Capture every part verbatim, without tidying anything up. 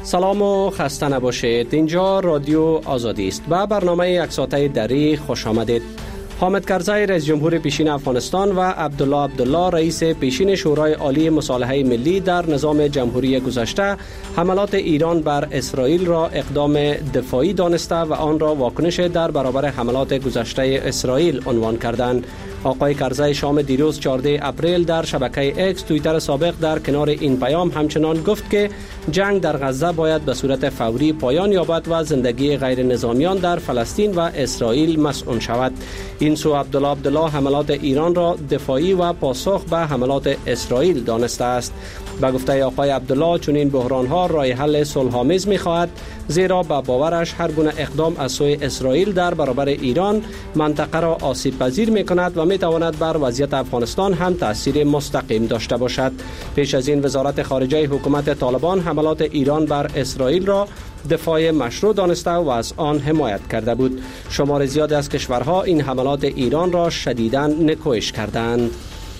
سلام و خسته نباشید. اینجا رادیو آزادی است. با برنامه یک ساعته دری خوش آمدید. حامد کرزی رئیس جمهور پیشین افغانستان و عبدالله عبدالله رئیس پیشین شورای عالی مصالحه ملی در نظام جمهوری گذشته حملات ایران بر اسرائیل را اقدام دفاعی دانسته و آن را واکنش در برابر حملات گذشته اسرائیل عنوان کردند. آقای کرزی شام دیروز چهاردهم اپریل در شبکه اکس توییتر سابق در کنار این پیام همچنان گفت که جنگ در غزه باید به صورت فوری پایان یابد و زندگی غیر نظامیان در فلسطین و اسرائیل مسئول شود. این سو عبدالله عبدالله حملات ایران را دفاعی و پاسخ به حملات اسرائیل دانسته است. به گفته آقای عبدالله چنین بحران‌ها راه حل صلح‌آمیز می‌خواهد، زیرا به باورش هر گونه اقدام از سوی اسرائیل در برابر ایران منطقه را آسیب پذیر می‌کند و می‌تواند بر وضعیت افغانستان هم تأثیر مستقیم داشته باشد. پیش از این وزارت خارجه حکومت طالبان حملات ایران بر اسرائیل را دفاع مشروع دانسته و از آن حمایت کرده بود. شمار زیادی از کشورها این حملات ایران را شدیداً نکوهش کردند.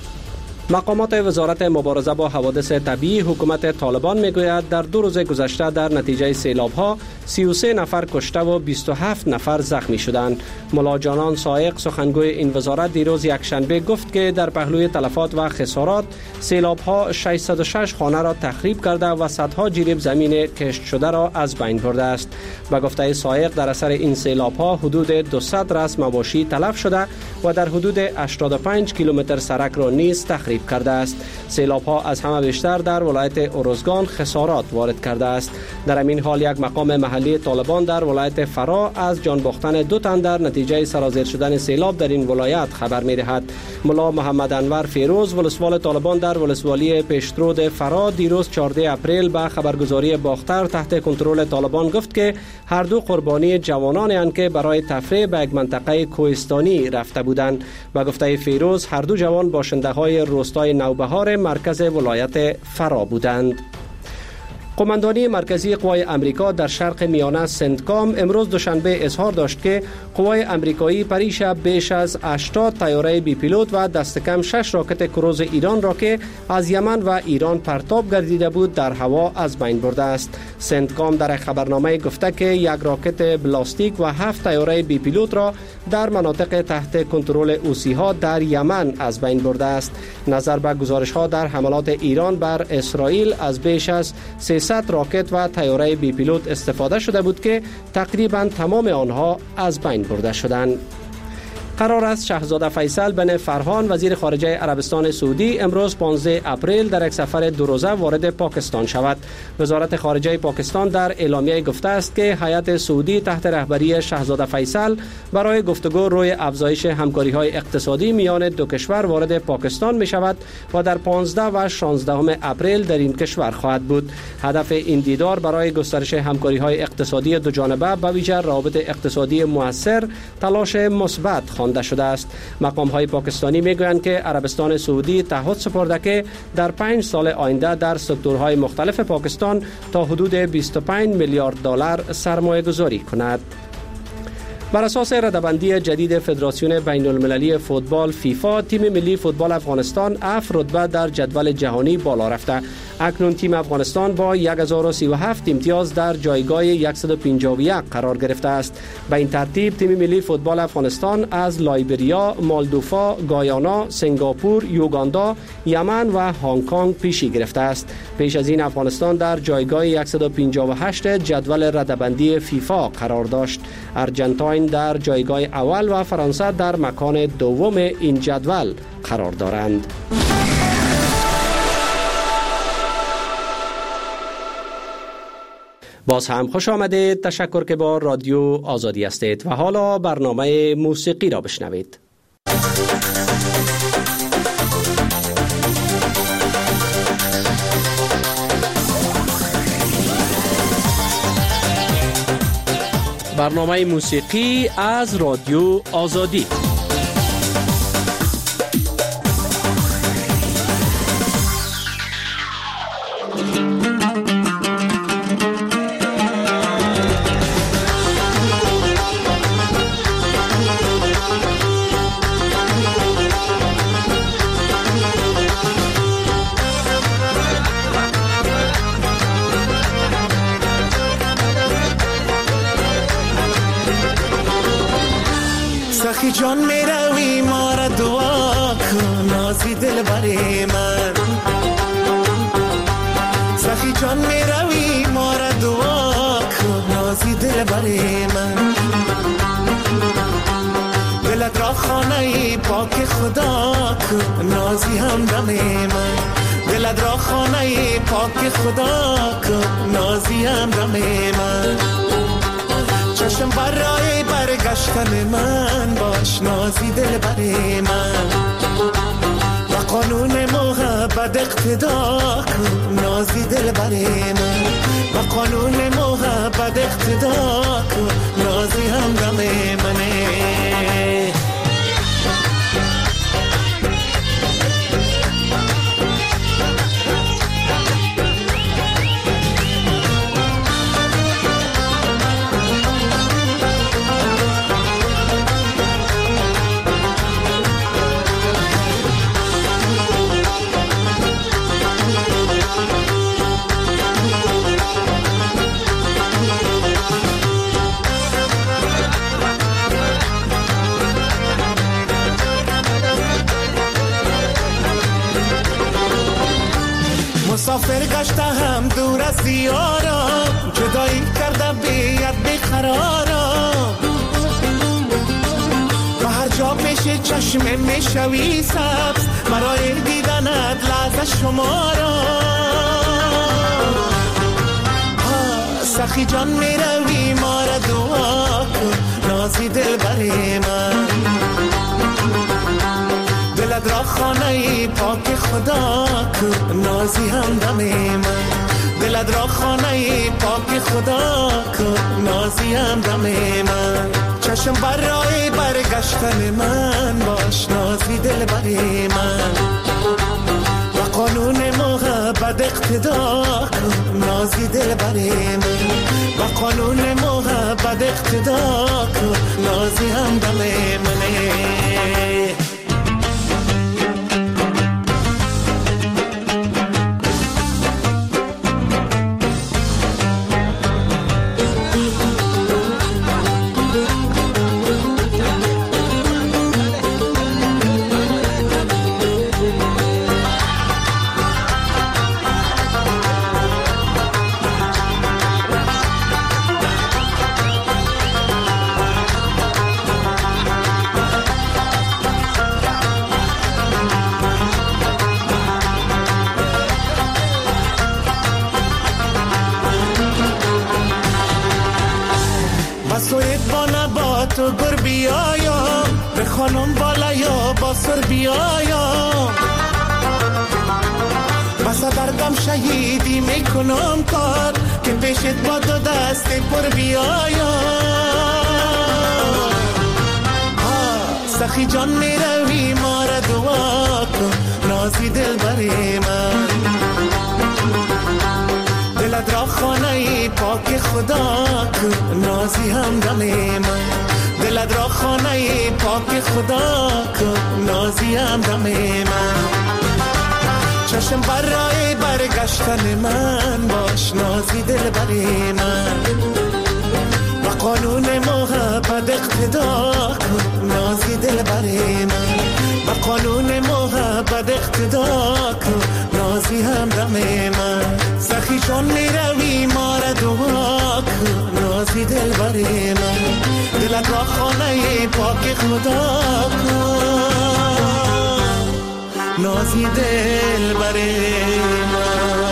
مقامات وزارت مبارزه با حوادث طبیعی حکومت طالبان میگوید در دو روز گذشته در نتیجه سیلاب‌ها سی و سه نفر کشته و بیست و هفت نفر زخمی شدند. ملا جانان سائق سخنگوی این وزارت دیروز یکشنبه گفت که در پهلوی تلفات و خسارات سیلاب‌ها ششصد و شش خانه را تخریب کرده و صدها جریب زمین کشت شده را از بین برده است. به گفته سائق در اثر این سیلاب‌ها حدود دویست رأس مواشی تلف شده و در حدود هشتاد و پنج کیلومتر سرک را نیز تخریب کرده است. سیلاب ها از همه بیشتر در ولایت ارزگان خسارات وارد کرده است. در همین حال یک مقام محلی طالبان در ولایت فرا از جان باختن دو تن در نتیجه سرازیر شدن سیلاب در این ولایت خبر می دهد. ملا محمد انور فیروز ولسوال طالبان در ولسوالی پیشترود فرا دیروز چهاردهم اپریل به خبرگزاری باختر تحت کنترل طالبان گفت که هر دو قربانی جوانانی اند که برای تفریح به یک منطقه کوهستانی رفته بودند. و گفته فیروز هر دو جوان باشنده های روستای نوبهار مرکز ولایت فرا بودند. قماندانی مرکزی قوای امریکا در شرق میانه سنتکام امروز دوشنبه اظهار داشت که قوای امریکایی پریشب بیش از هشتاد طیاره بی پیلوت و دست کم شش راکت کروز ایران را که از یمن و ایران پرتاب گردیده بود در هوا از بین برده است. سنتکام در خبرنامه گفته که یک راکت بلاستیک و هفت طیاره بی پیلوت را در مناطق تحت کنترل حوثی ها در یمن از بین برده است. نظر به گزارش ها در حملات ایران بر اسرائیل از بیش از سیصد راکت و طیاره بی پیلوت استفاده شده بود که تقریبا تمام آنها از بین برده شدند. قرار است شاهزاده فیصل بن فرهان وزیر خارجه عربستان سعودی امروز پانزدهم اپریل در یک سفر دو روزه وارد پاکستان شود. وزارت خارجه پاکستان در اعلامیه گفته است که هیئت سعودی تحت رهبری شاهزاده فیصل برای گفتگو روی افزایش همکاری‌های اقتصادی میان دو کشور وارد پاکستان می شود و در پانزدهم و شانزدهم اپریل در این کشور خواهد بود. هدف این دیدار برای گسترش همکاری‌های اقتصادی دو جانبه به ویژه روابط اقتصادی مؤثر تلاش مثبت شده است. مقام های پاکستانی میگویند که عربستان سعودی تعهد سپرده که در پنج سال آینده در سکتورهای مختلف پاکستان تا حدود بیست و پنج میلیارد دلار سرمایه گذاری کند. بر اساس رده‌بندی جدید فدراسیون بین المللی فوتبال فیفا تیم ملی فوتبال افغانستان هفت رتبه در جدول جهانی بالا رفته. اکنون تیم افغانستان با هزار و سی و هفت امتیاز در جایگاه صد و پنجاه و یک قرار گرفته است. به این ترتیب تیم ملی فوتبال افغانستان از لایبریا، مالدوفا، گایانا، سنگاپور، یوگاندا، یمن و هنگ کنگ پیشی گرفته است. پیش از این افغانستان در جایگاه صد و پنجاه و هشت جدول رده‌بندی فیفا قرار داشت. ارجنتاین در جایگاه اول و فرانسه در مکان دوم این جدول قرار دارند. باز هم خوش آمدید. تشکر که با رادیو آزادی هستید و حالا برنامه موسیقی را بشنوید. برنامه موسیقی از رادیو آزادی. سخی جان میروی ما را دعا کن نازی دل بری من. سخی جان میروی ما را دعا کن نازی دل بری من. دلت را خانه پاک خدا کن نازی همدم من. دلت را خانه پاک خدا کن نازی همدم من. چشم بر راه برگشتن من باش نازی دل بری من. و قانون محبت اقتدا کن نازی دل بری من. و قانون محبت اقتدا کن نازی همدم منه. مسافر گشتم دور از دیارم، جدایی کردم بیاد بیقرارم. و هر جا میشه چشم میشوی سبز، مرای دیدنت لحظه شمارم. سخی جان میروی ما را دعا کن نازی دل بری من. دلت را خانه پاک خدا کن نازی همدم من. دلت را خانه پاک خدا کن نازی همدم من. چشم بر راه برگشتن من باش نازی دل بری من. و قانون محبت اقتدا کن نازی دل بری من. و قانون محبت اقتدا کن نازی همدم منه. تو گر بیایم به خانم بالا یا با سر بیایم. بسا دردم شهیدی میکنم کار که پیشت با دو دست پر بیایم. سخی جان میروی ما را دعا کن نازی دل بری من. دلت را خانه پاک خدا کن نازی همدم من. دلت را خانه پاک خدا کن نازی همدم من. چشم بر راه برگشتن من باش نازی دل بری من. و قانون محبت اقتدا کن نازی دل بری من. و قانون محبت اقتدا کن نازی همدم من. سخی چون میروی ما را دعا کن نازی دل بری من. دلت را خانه پاک خدا کن نازی دل بری من.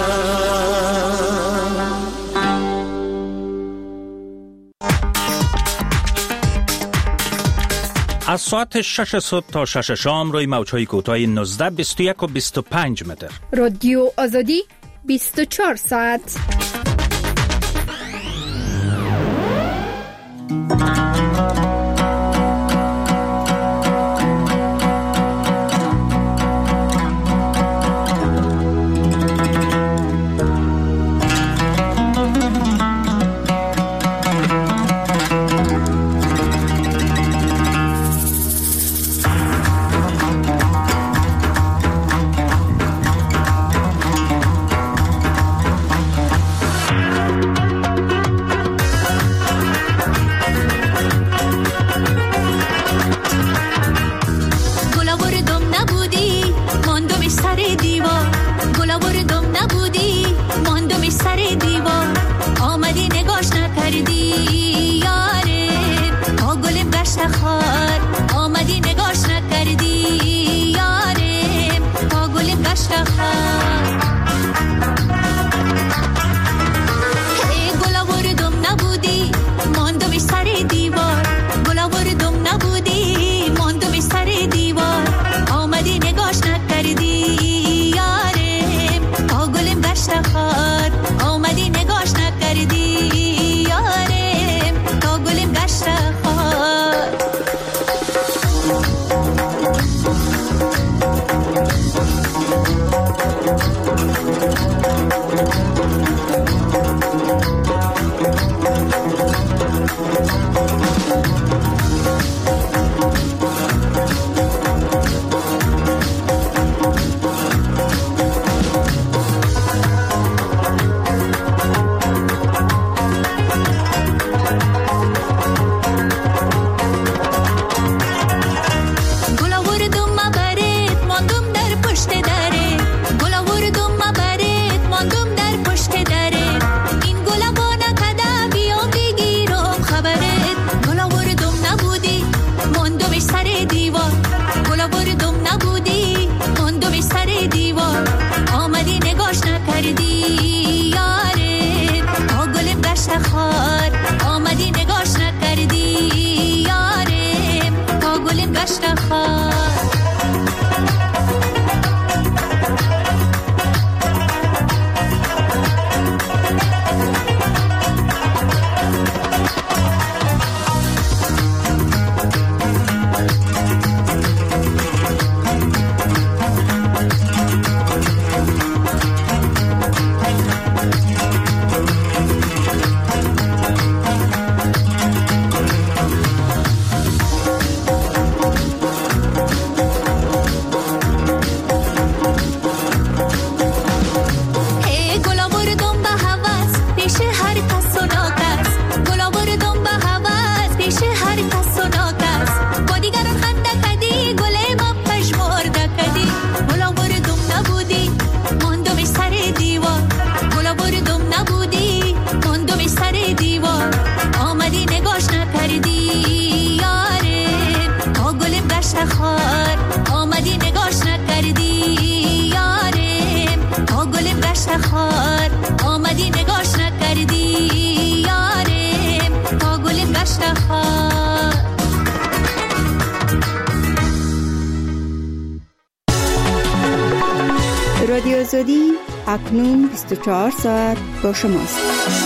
از ساعت شش صبح تا شش شام روی موج‌های کوتاه نوزده، بیست و یک و بیست و پنج متر. رادیو آزادی بیست و چهار ساعت. رادیو آزادی اکنون بیست و چهار ساعت با شماست.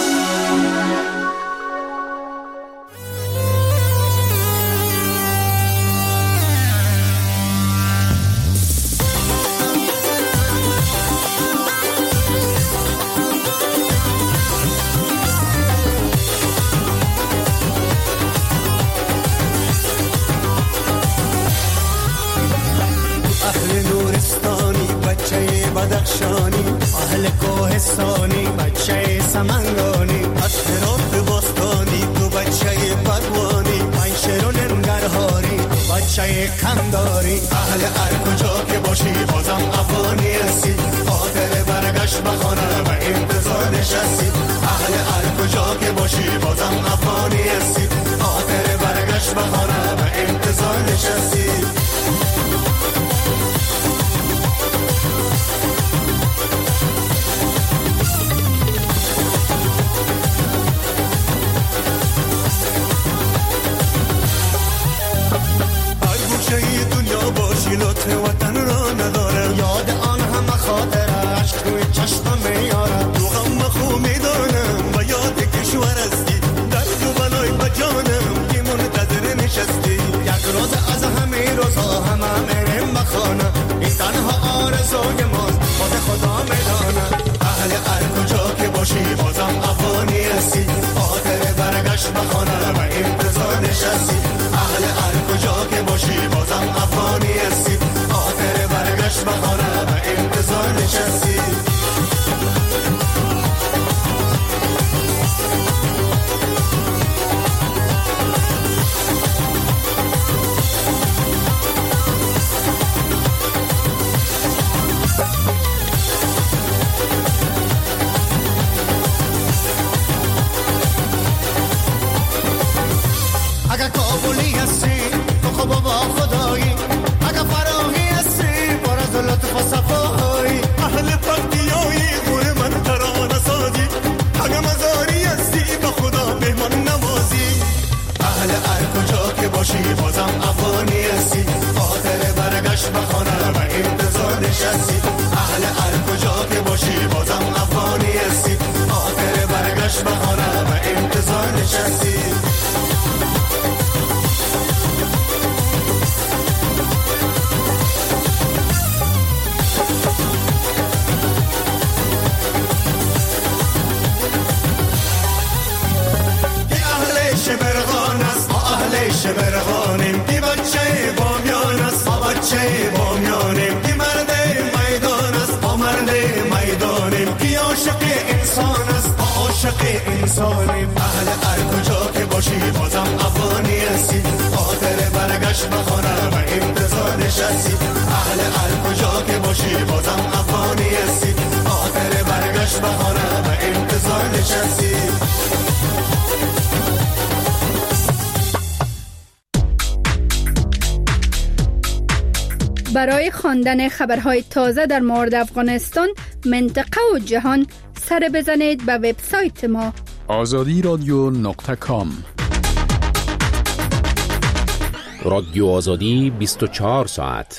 بدخشانی اهل کوهستانی بچه سمنگانی اطراف باستانی تو بچه پروانی پنشر و ننگرهاری بچه کمداری اهل هر کجا که باشی بازم افغانی هستی خاطر برگشت بخانه و انتظار نشستی اهل هر کجا که باشی بازم افغانی هستی خاطر برگشت بخانه و انتظار نشستی لطف وطن را نداره یاد آن همه خاطره عشق روی چشمم میاره تو غم خو میدانم و یاد کشور هستی درد و بلای بجانم که منتظر نشستی یک روز از همه روزها همه میرم بخانه این تنها آرزوی ماست خود خدا میدانه اهل هر کجا که باشی بازم افغانی هستی خاطر برگشت بخانه و انتظار نشستی اهل هر کجا که باشی بازم افغانی هستی خاطر برگشت بخانه و انتظار نشستی اگه کابلی هستی تو خب با خدایی اگه فراهی هستی پر از لطف و صفایی اهل پکتیایی گور من ترانه سازی اگه مزاری هستی با خدا مهمان نوازی اهل هر کجا که باشی بازم افغانی هستی خاطر برگشت بخانه و انتظار نشستی اهل هر کجا که باشی بازم افغانی هستی خاطر برگشت بخانه و انتظار نشستی شبرغانیم کی بچه بامیان است ما بچه بامیانیم کی مرد میدان است ما مرد میدانیم کی عاشق انسان است ما عاشق انسانیم اهل هر کجا که باشی بازم افغانی هستی خاطر برگشت بخانه و انتظار نشستی اهل هر کجا که باشی بازم افغانی هستی خاطر برگشت بخانه و انتظار نشستی برای خواندن خبرهای تازه در مورد افغانستان، منطقه و جهان سر بزنید به وبسایت ما آزادی رادیو نقطه کام. رادیو آزادی بیست و چهار ساعت.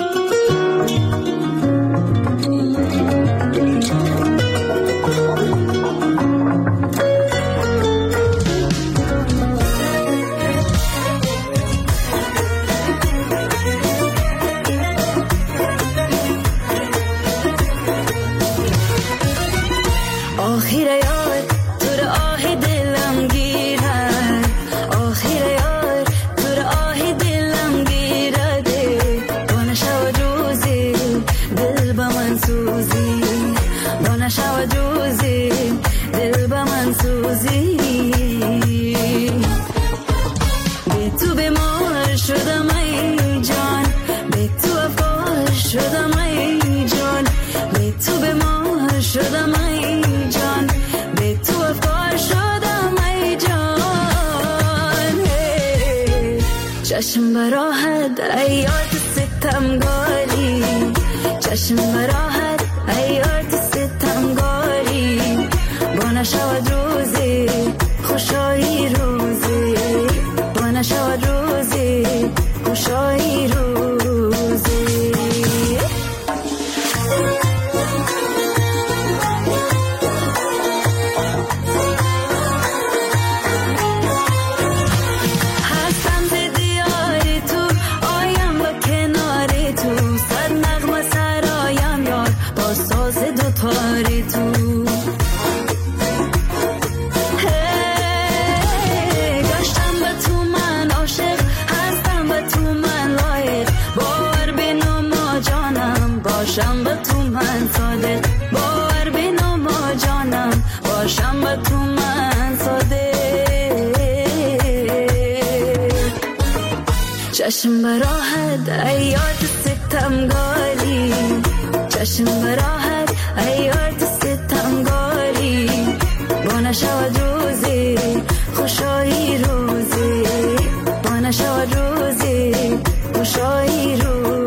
چشم براحت ایات ستمگاری چشم براحت ایات ستمگاری با نشود روزی خوشایی روزی با نشود روزی خوشایی روزی باشم با تو من صادق، باور بنما جانم باشم با تو من صادق. چشم براحت ایات ستمگاری، چشم براحت ایات ستمگاری، با نشود روزی خوشایی روزی، با نشود روزی خوشایی روزی.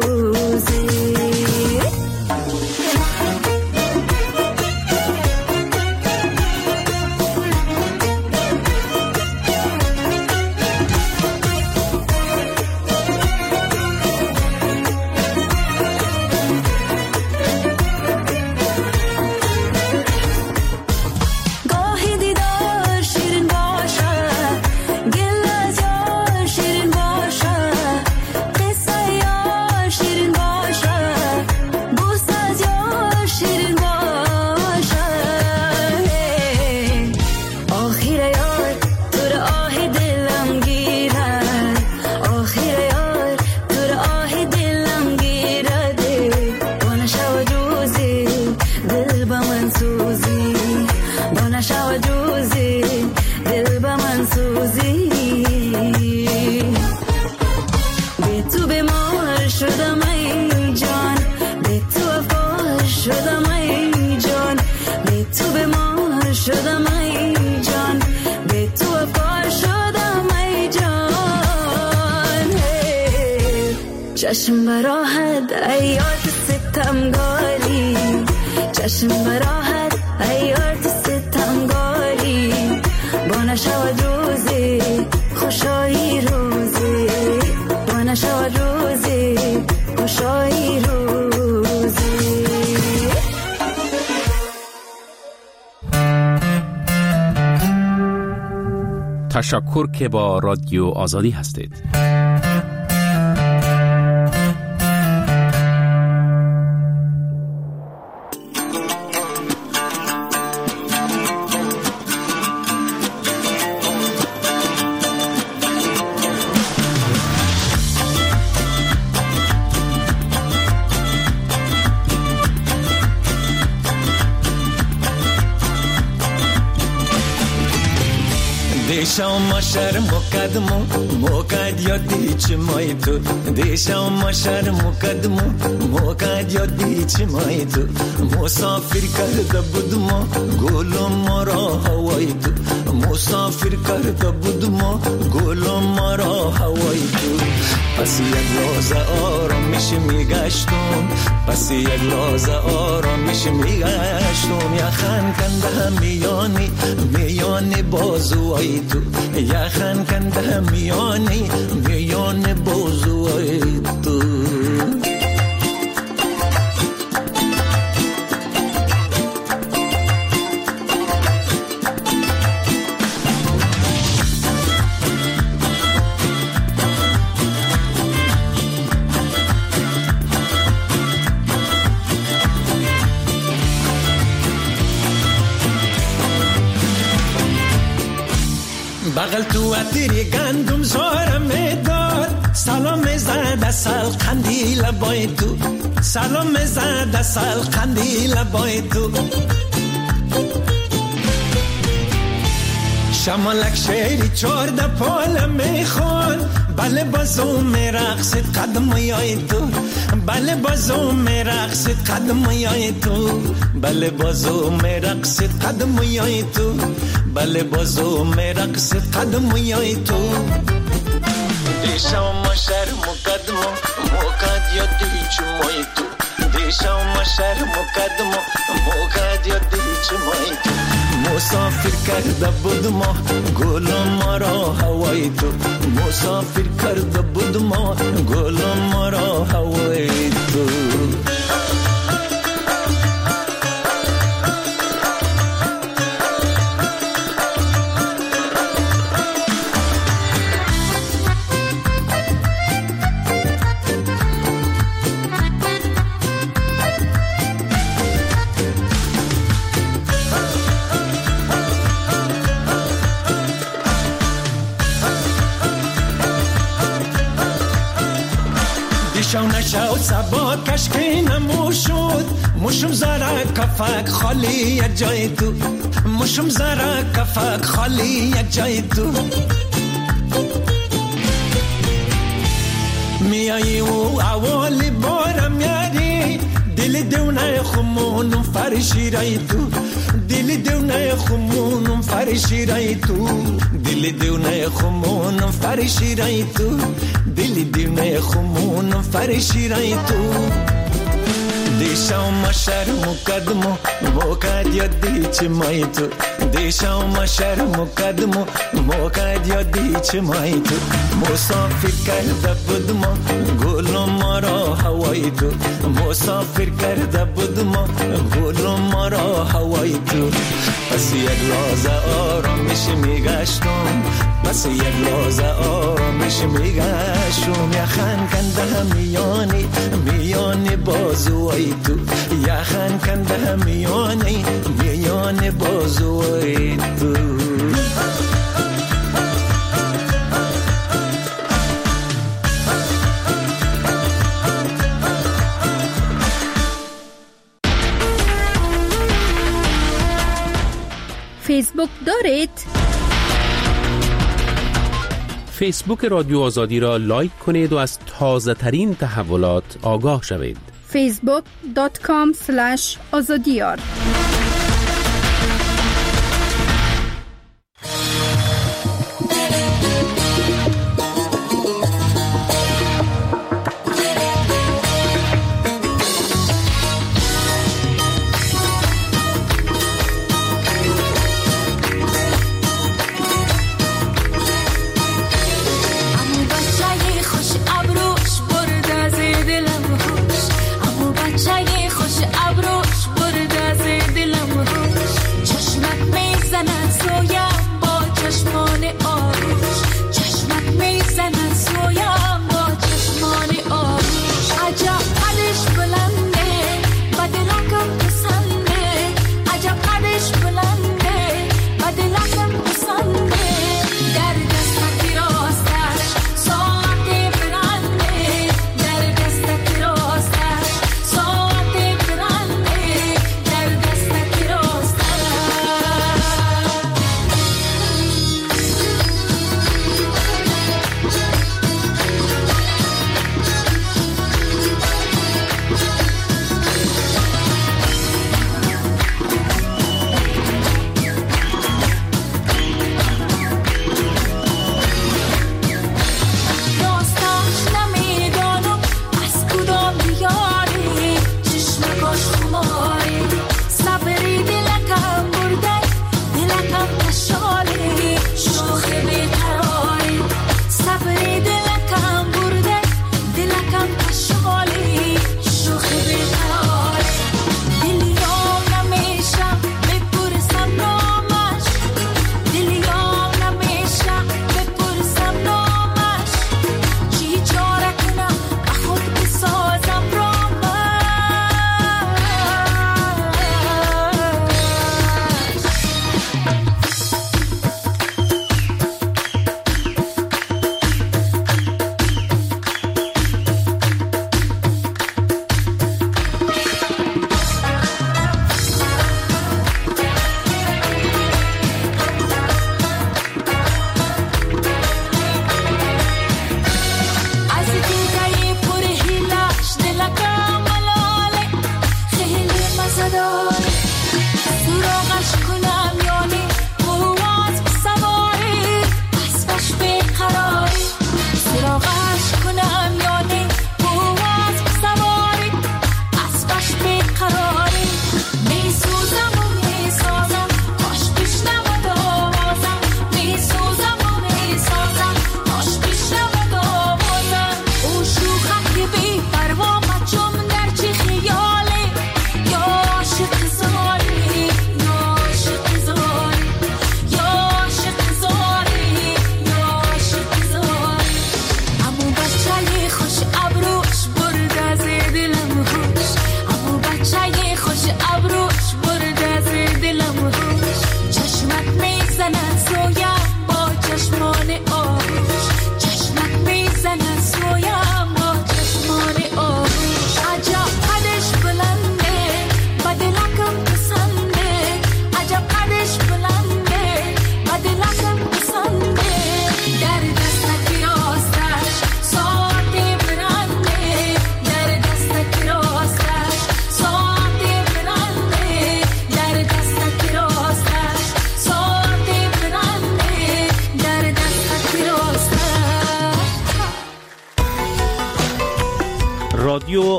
چشم براحت ایات ستمگاری، چشم براحت ایات ستمگاری، با نشود روزی خوشایی روزی، با نشود روزی خوشایی روزی. تشکر که با رادیو آزادی هستید. دیشا ما شر مقدمو موقع یادی چی مای تو، دیشا ما شر مقدمو موقع یادی چی مای تو، مسافر کرده بودم گلم مرا هوای تو، مسافر کرده بودم گلم مرا هوای تو. پس یک لحظه آرامش میگشتم، پس یک لحظه آرامش میگشتم، یخن کنده میانی میانی بازوی تو، یخن کنده میانی میانی بازوی تو. بغل تو عطری گندم زارم داد، سلام زد اصل قندیل بای تو، سلام زد اصل قندیل بای تو. شمالک شیری چارده پال میخوان، بله بازو میرقصد قدم یای تو، بله بازو میرقصد قدم یای تو، بله بازو میرقصد قدم یای تو، بله بازو میرقصد قدم یای تو. دیشا ما شر مقدمو موقع یادی چی مای تو، دیشا ما شر مقدمو موقع یادی چی مای تو، مسافر کرده بودم گلم مرا هوای تو، مسافر کرده بودم گلم مرا هوای تو. شو نشو اما کشکی نمو شد مشم زره کفک خالی یک جای تو مشم زره کفک خالی یک جای تو میایی و اولی بارم یاری دل دونه خمونم فرشی رای تو دل دونه خمونم فرشی رای تو دل دونه خمونم فرشی رای تو دل دونه خمونم فرشی رای تو دیشا ما شرم قدمو موقع یادی چه مای تو دیشا ما شرم قدمو موقع یادی چه مای تو مسافر کرده بودم گلم مرا هوای تو مسافر کرده بودم گلم مرا هوای تو پس یک لحظه آرامش میگشتم پس یک لحظه آرامش میگشتم یخن کنده میانی میانی بازوی تو یخن کنده میانی میانی بازوی تو فیسبوک دارید؟ فیسبوک رادیو آزادی را لایک کنید و از تازه ترین تحولات آگاه شوید. فیسبوک دات کام اسلش آزادیار خوش ابروش برد از دل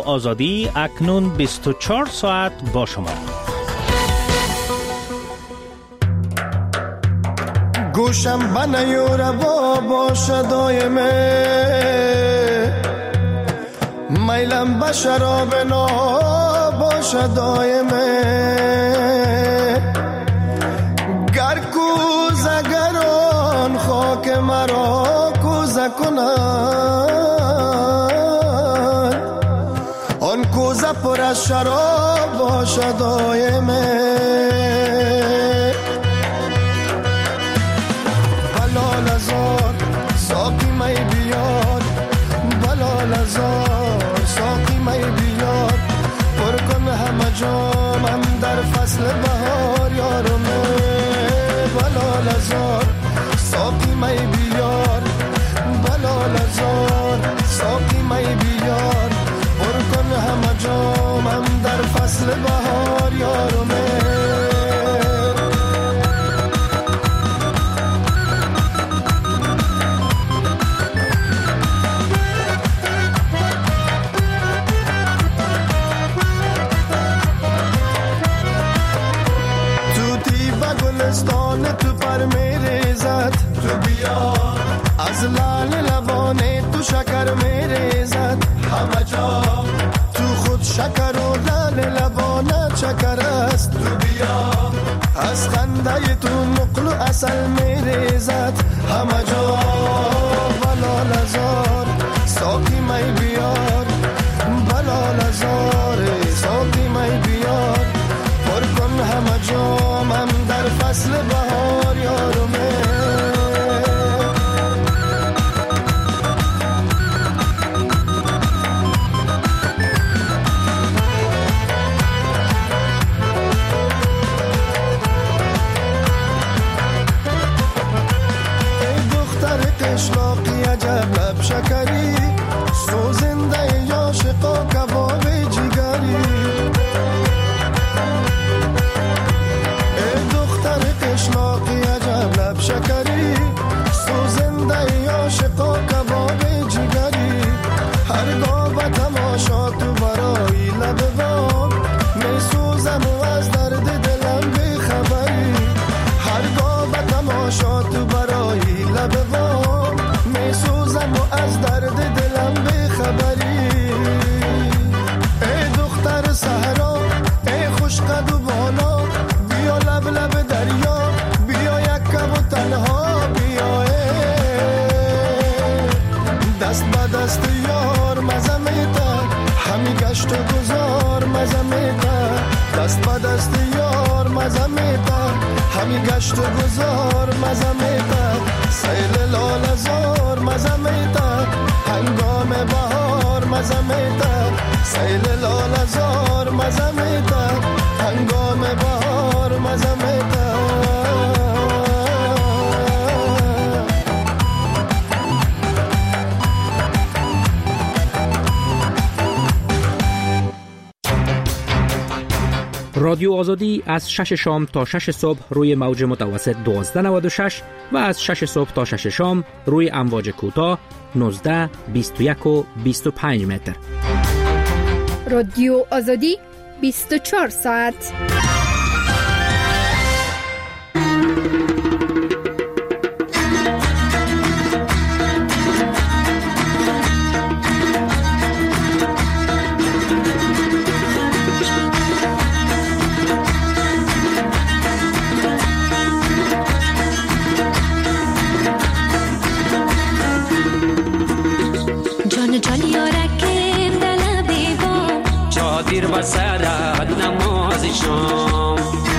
آزادی اکنون بیست و چهار ساعت با شما. گوشم بنیور با باشه دایمه، میلم به شراب نا باشه دایمه، گر کوزه گران خاک مرا کوزه کنند، آن کوزه پر از شراب باشه دایمه. بلال ازار ساقی می بیار، بلال ازار ساقی می بیار، پر کن همه جامم در فصل بهار یارمه. بلال ازار ساقی می بیار، بلال ازار ساقی می بیار، پر کن همه جامم در فصل بهار یارمه. تو پر میریزد تو بیا، از لال لبانه تو شکر میریزد همه جا، تو خود شکر و لال لبانه چکر است تو بیا، از خنده تو نقل و اصل میریزد همه جا. بلال ازار ساقی می بیار، بلال ازار ساقی می بیار، پر کن همه جامم در فصل بهار یارمه. ای دختر قشلاقی عجب لب شکری، سوزنده عاشقا کباب جگری، قشلاقی عجب لب شکری، سوزنده عاشقا کباب جگری، هرگاه به تماشا تو برای لب وام می سوزم و از درد دلم بی خبری، هرگاه به تماشا تو برای لب وام می سوزم و از درد دلم بی خبری. ای دختر صحرا ای خوش قد و بالا، بیا لب لب دریا، بیا یک کم و تنها بیا، دست به دست یار مزمیتا، همی گشت و گذار مزمیتا، دست به دست یار مزمیتا، همی گشت و گذار مزمیتا، سیل لال زار مزمیتا، هنگام بهار مزمیتا، سیل لال زار مزمیتا، هنگام بهار مزمیتا. رادیو آزادی از شش شام تا شش صبح روی موج متوسط دوازده نود و شش و از شش صبح تا شش شام روی امواج کوتاه نوزده، بیست و یک و بیست و پنج متر. رادیو آزادی بیست و چهار ساعت. دیر و سرد نماز شام،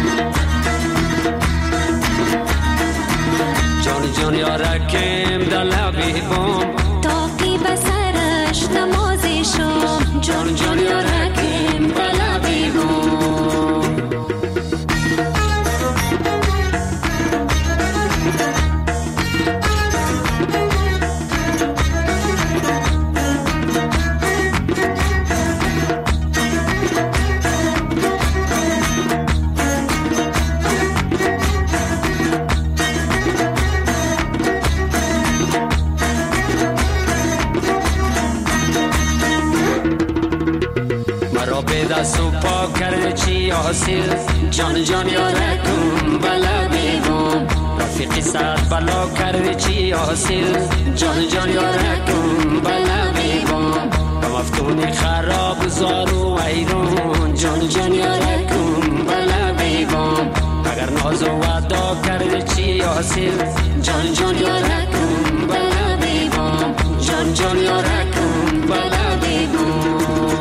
جان جان یارکم در لبی بام، تاقی بسرش نماز شام، جان جان یارکم در لبی بام. به دست و پا کرده چی حاصل جان جان یارکم بلا بیگم رفیقی سر بلا کرده چی حاصل جان جان یارکم بلا بیگم مفتون خراب زار و ویرون جان جان یارکم بلا بیگم اگر ناز و وعدا کرده چی حاصل جان جان یارکم بلا بیگم جان جان یارکم بلا بیگم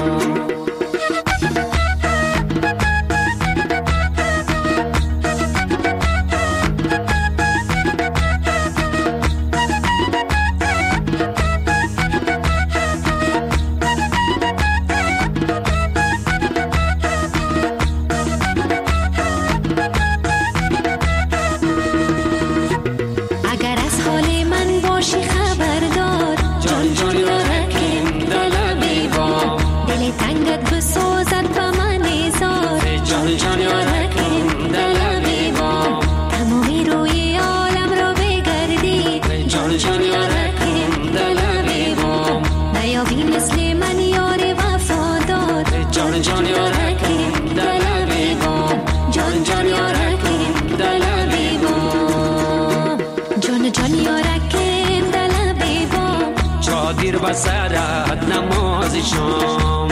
دیر بسرت نماز شام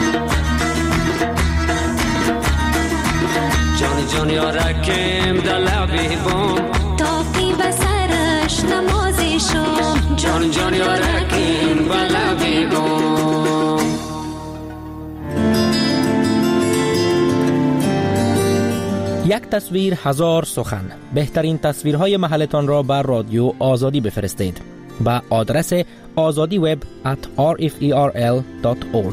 جان جان یارکم دلبی بام تاقی بسرش نماز شام جان جان یارکم بلبی بام. یک تصویر هزار سخن. بهترین تصویرهای محلتان را بر رادیو آزادی بفرستید با آدرس آزادی وب at r f e r l dot org.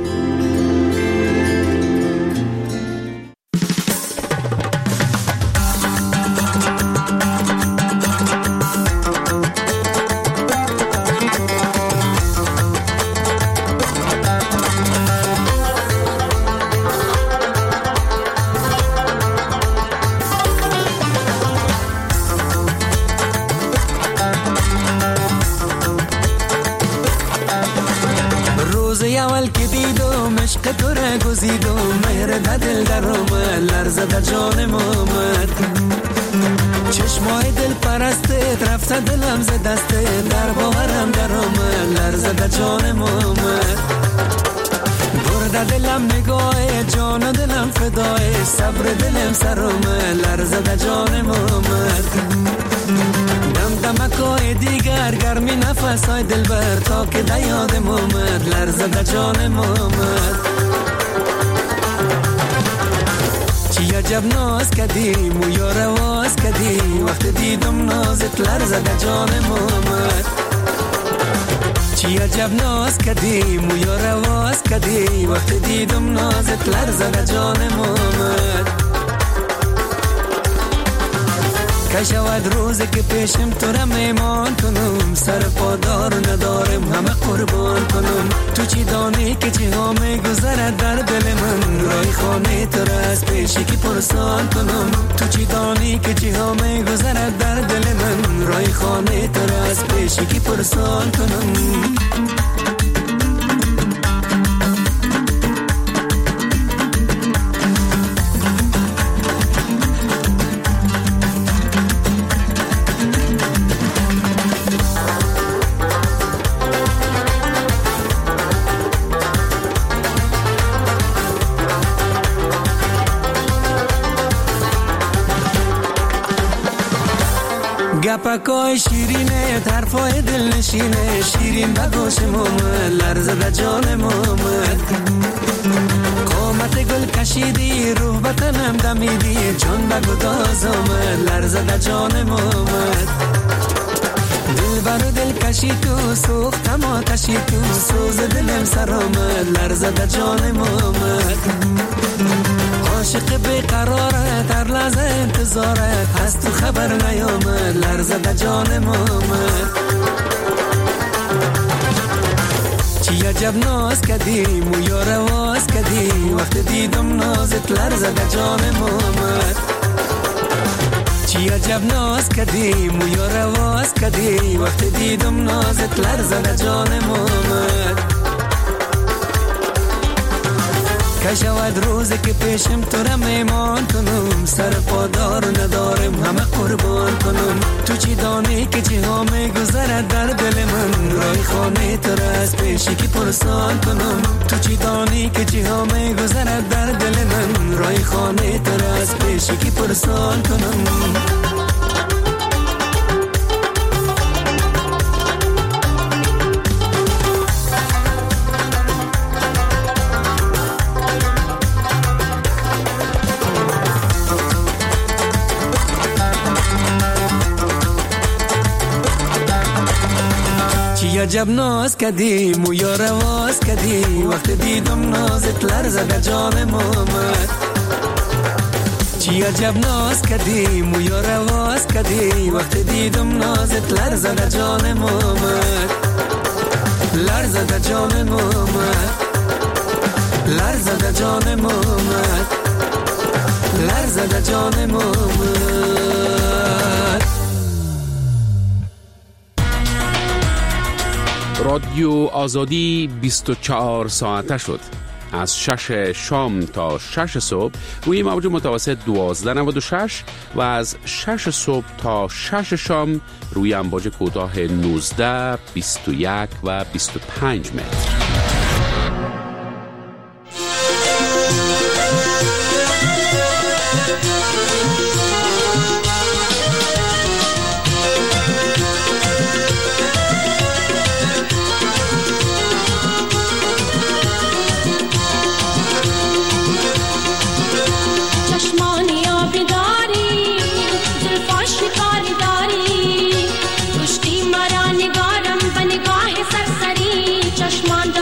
گزید و مهر دل در اومد لرزه در جانم اومد چشمای دل پرسته رفته دلم ز دسته در باورم در اومد لرزه در جانم اومد برده دلم نگاه جان و دلم فدای صبر دلم سر اومد لرزه در جانم اومد دم دمکای دیگر گرمی نفسای دل بر تا که در یادم اومد لرزه در جانم اومد چی عجب ناز کدیم و یا رواز کدیم وقت دیدم نازت لرزه در جانم اومد چی عجب ناز کدیم و یا رواز کدیم وقت دیدم نازت لرزه در جانم اومد که شود روزی که پیشم تو را میمان کنم سر پادار ندارم همه قربان کنم تو چی دانی که چی ها میگذرد در دل من رای خانه تو را از پیشی که پرسان کنم تو چی دانی که چی ها میگذرد در دل من رای خانه تو را از پیشی که پرسان کنم گپکای شیرینه طرفای دل نشینه شیرین بگوشم اومد لرزه در جانم اومد قامت گل کشیدی روح بطنم دمیدی جان بگو داز اومد لرزه در جانم اومد دل برو دل کشی تو سوختم آتشی تو سوز دلم سر اومد لرزه در جانم اومد عاشق بیقرارت هر لحظه انتظارت از تو خبر نیامد لرزه در جانم اومد چی عجب ناز کدیم و یا رواز کدیم وقت دیدم نازت لرزه در جانم اومد چی عجب ناز کدیم و یا رواز کدیم وقت دیدم نازت لرزه در جانم اومد که شود روزی که پیشم تو را میمان کنم، سر پادار ندارم همه قربان کنم. تو چی دانی که چی ها میگذرد در دل من، رای خانه تو را از پیشی که پرسان کنم. تو چی دانی که چی ها میگذرد در دل من، رای خانه تو را از پیشی که پرسان کنم. عجب ناز کدی مویا رواز کدی، وقت دیدم نازت لرزه در جانم آمد. چی عجب ناز کدی مویا رواز کدی، وقت دیدم نازت لرزه در جانم آمد. لرزه در جانم آمد، لرزه در جانم آمد، لرزه در جانم آمد. رادیو آزادی بیست و چهار ساعته شد. از شش شام تا شش صبح روی موج متوسط دوازده نود و شش و از شش صبح تا شش شام روی امواج کوتاه نوزده، بیست و یک و بیست و پنج متر. چشمان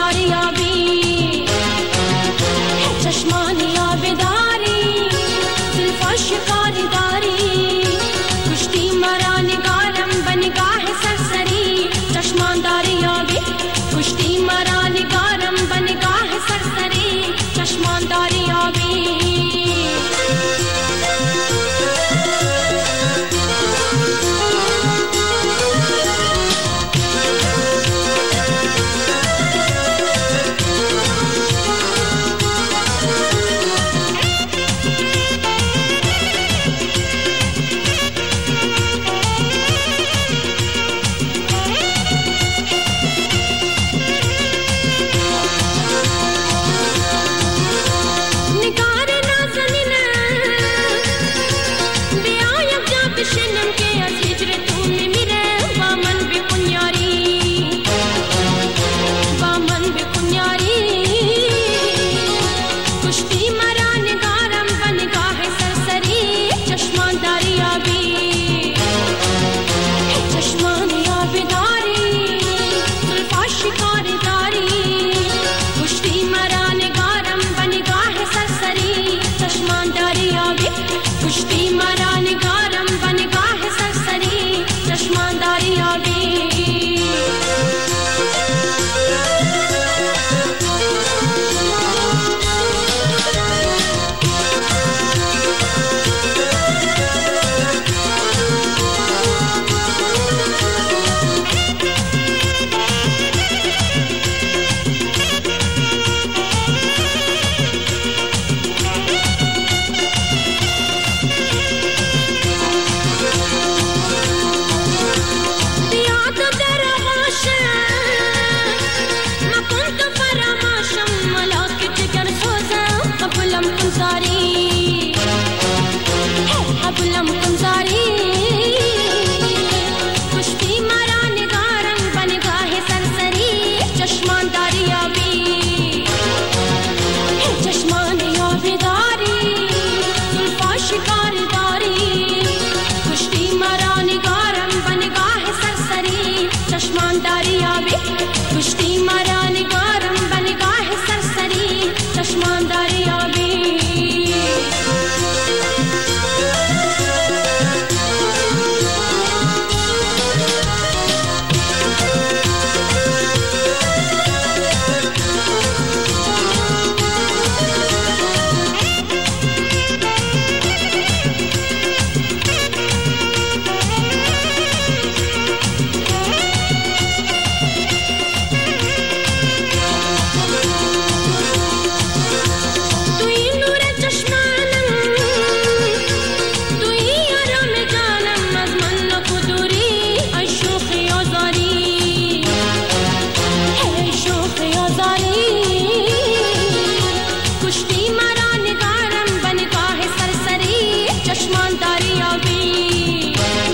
کشتی مرا نگارم به نگاه سرسری چشمان داری آبی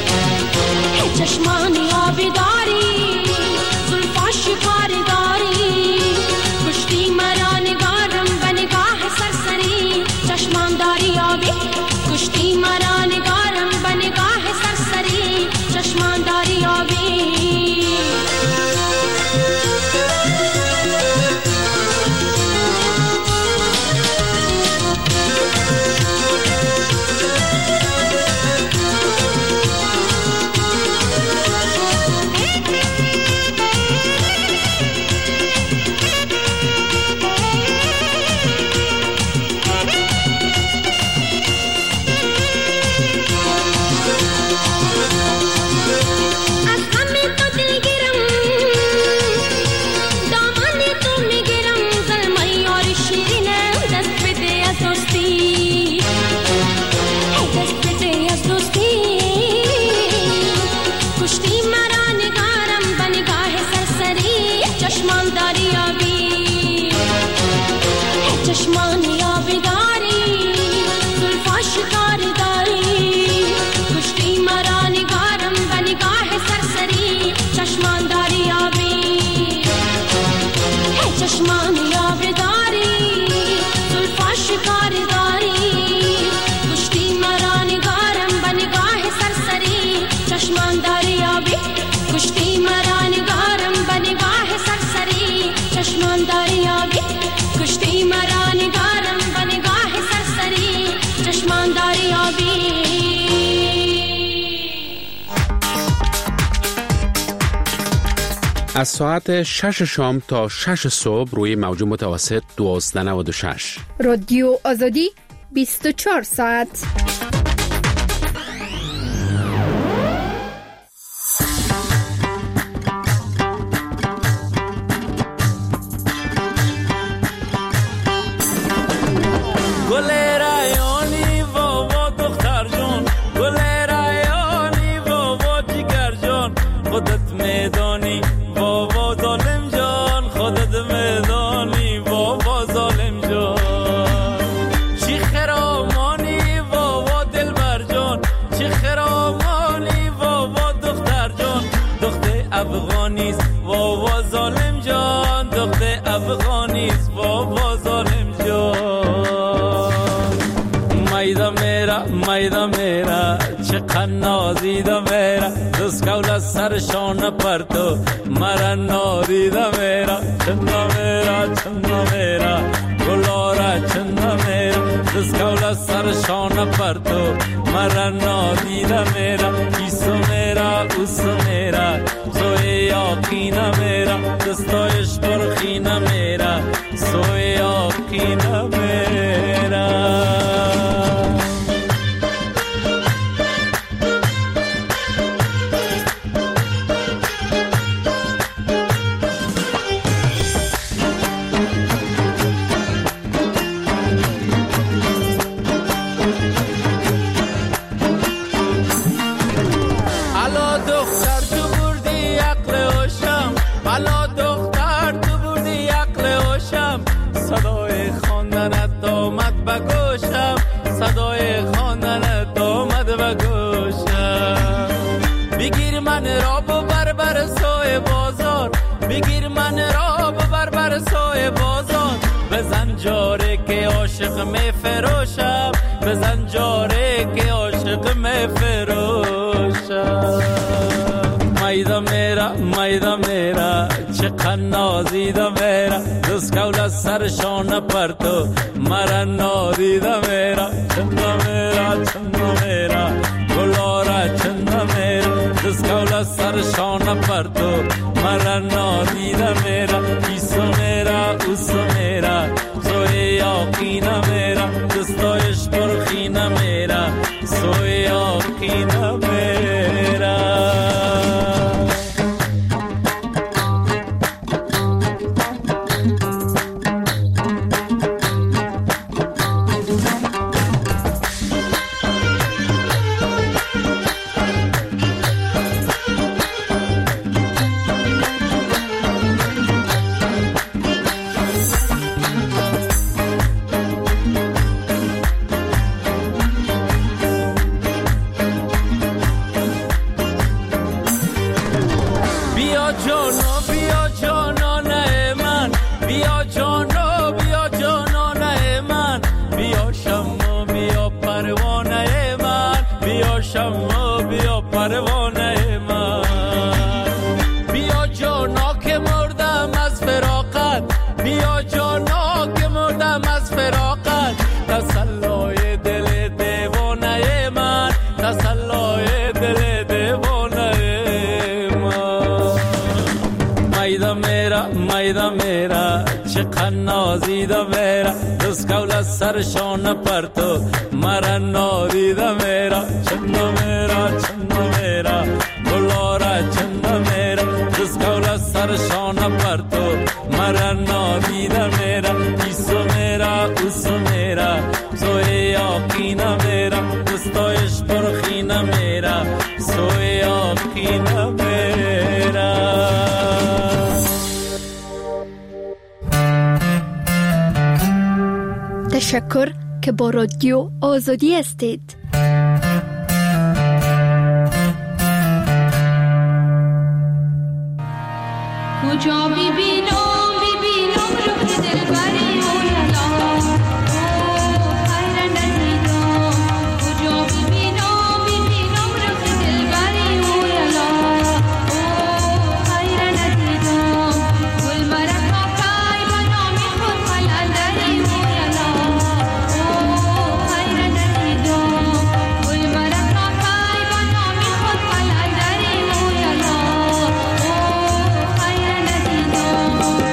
چشمان آبی داری زلفا شکاری داری کشتی مرا نگارم به نگاه سرسری چشمان داری آبی کشتی مرا نگارم به نگاه سرسری چشمان داری آبی از ساعت شش شام تا شش صبح روی موج متوسط دوازده نود و شش رادیو آزادی بیست و چهار ساعت. میدا میرا چه قنازیدا میرا دست کول سرشان پرتو مرا نادیدا میرا چندا میرا چندا میرا گلارا چندا میرا دست کول سرشان پرتو مرا نادیدا میرا ایسو میرا اوسو میرا سوی یاقینا میرا دستایش برخینا میرا سوی یاقینا میرا. زنجاره که عاشق می فروشم به زنجاره که عاشق می فروشم میدا میرا میدا میرا چه قنازیدا میرا دست کول سرشان پرتو مرا نادیدا میرا چندا میرا چندا میرا گلارا چندا میرا دست کول سرشان پرتو مرا نادیدا میرا ایسو میرا اوسو میرا سوی یاقینا میرا دستایش برخینا میرا سوی یاقینا میرا. نازیده میرا دوست کول سرشان پرتو مرا نادیده میرا چند میرا چند میرا گلارا چند میرا دوست کول سرشان پرتو مرا نادیده میرا ایسو میرا اوسو میرا سوی آقینا میرا دوستایش پرخینا میرا سوی آقینا میرا. تشکر که با رادیو آزادی هستید. کجا ببینم ببینم رخ دلبری مولانا خیر ندیدم کجا ببینم ببینم رخ دلبری مولانا خیر ندیدم گل مرا کای با نام خود قلندری مولانا خیر ندیدم گل مرا کای با نام خود قلندری مولانا خیر ندیدم.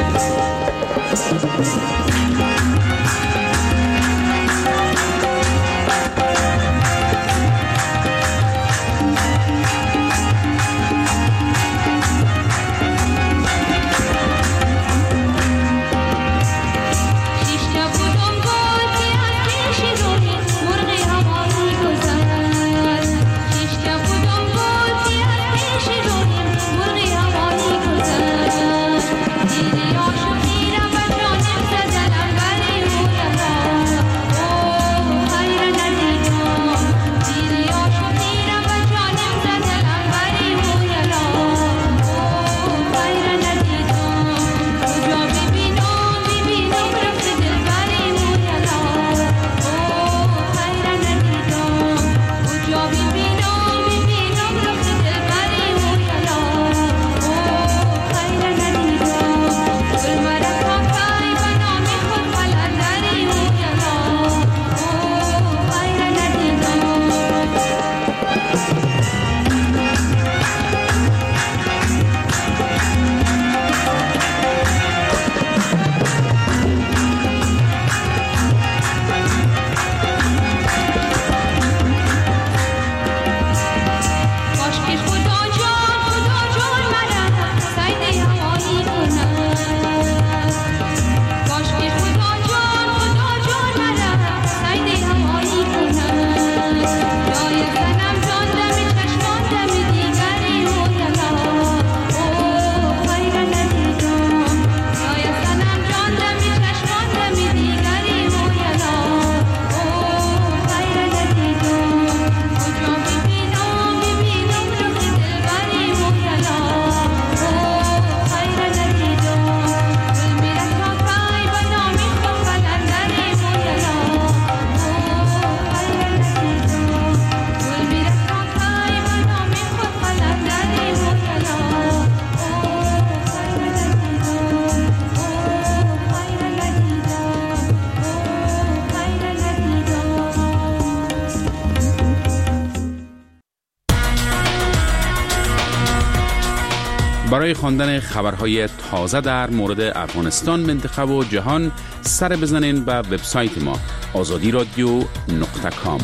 برای خواندن خبرهای تازه در مورد افغانستان، منطقه و جهان سر بزنین به وبسایت ما آزادی رادیو نقطه کام.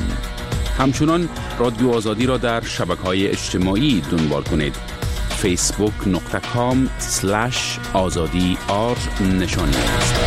همچنان رادیو آزادی را در شبکه‌های اجتماعی دنبال کنید. فیسبوک نقطه کام سلش آزادی آر نشانی است.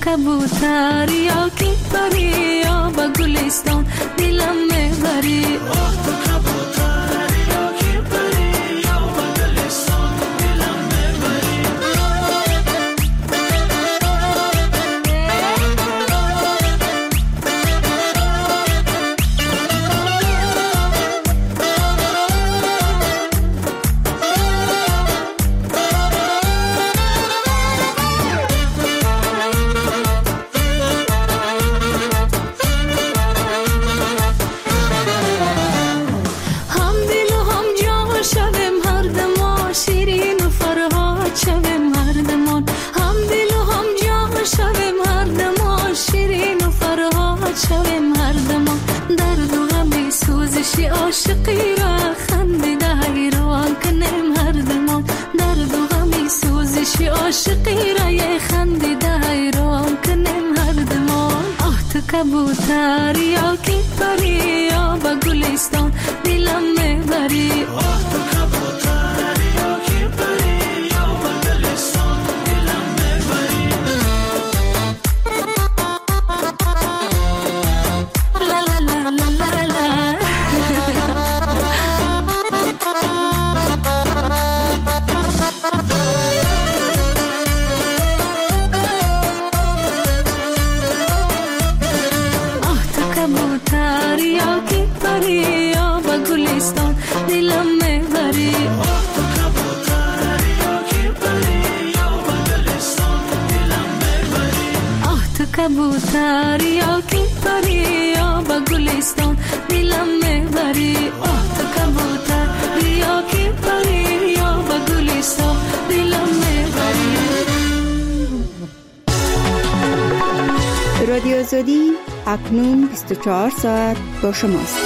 کبوتر یا کی پری یا با گلستان دلم میبری آه تو کبوتر یا کی پری یا با گلستان دلم میبری عاشقی را خنده حیران کنم هر دمان درد و غمی سوزش عاشقی را یه خنده حیران کنم هر دمان آه تو کبوتر یا کی پری یا با گلستان دلم میبری آه تو کبوتر یا کی پری یا با گلستان دلم میبری لا لا لا لا لا دلم میبری آه تو کبوتر یا کی پری یا با گلستان دلم میبری آه تو کبوتر یا کی پری یا با گلستان دلم میبری آه تو کبوتر یا کی پری یا با گلستان دلم میبری. رادیو آزادی اکنون بیست و چهار ساعت با شماست.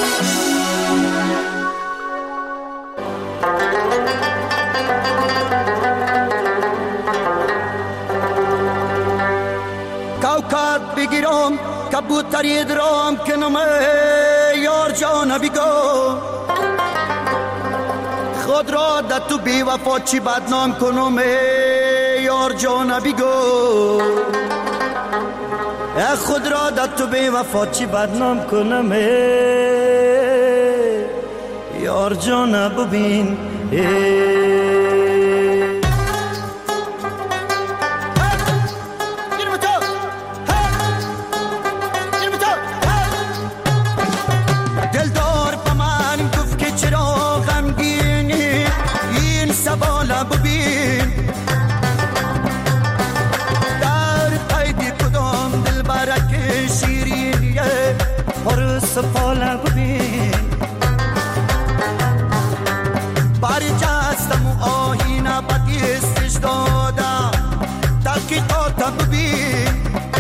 کوکب بگیرم کبوتری درام کنم یار جان بگو خود را در تو بی وفا چی بدنام کنم یار جان بگو خود را در تو بی وفا چی بدنام کنم یار جان ببین ببین در قیدی کدام دل برک شیرینیه پر سفاله ببین برجستم و آهینه بدیستش دادم تحقیقات ببین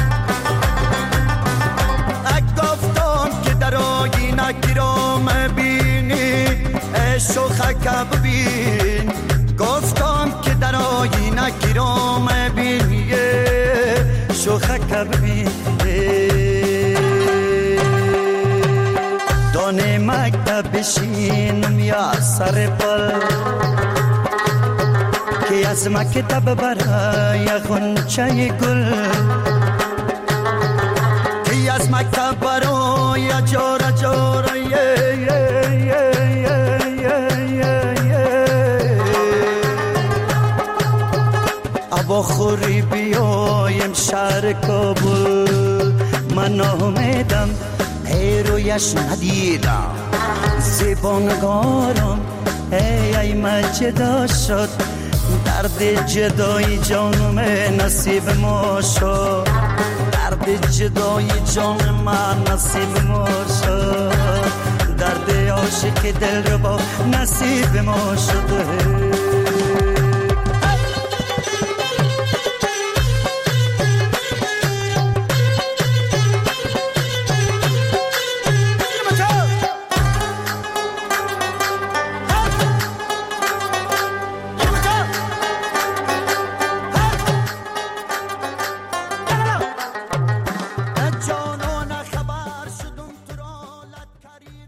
اک گفتم که در آهینه گیرام بینی شوخک ببین گفتم که در آینه گیرام بینیه شوخک ببین دانه مکتب بشینم یا سر پل که از مکتب برای خونچه گل که از مکتب برای جارا جارا با خوری بیایم شهر کابل من آمدم پیرویش ندیدم زبانگارم ای ای من جدا شد درد جدای جانم نصیب ما شد درد جدای جان من نصیب ما شد درد عاشق دل رو با نصیب ما شد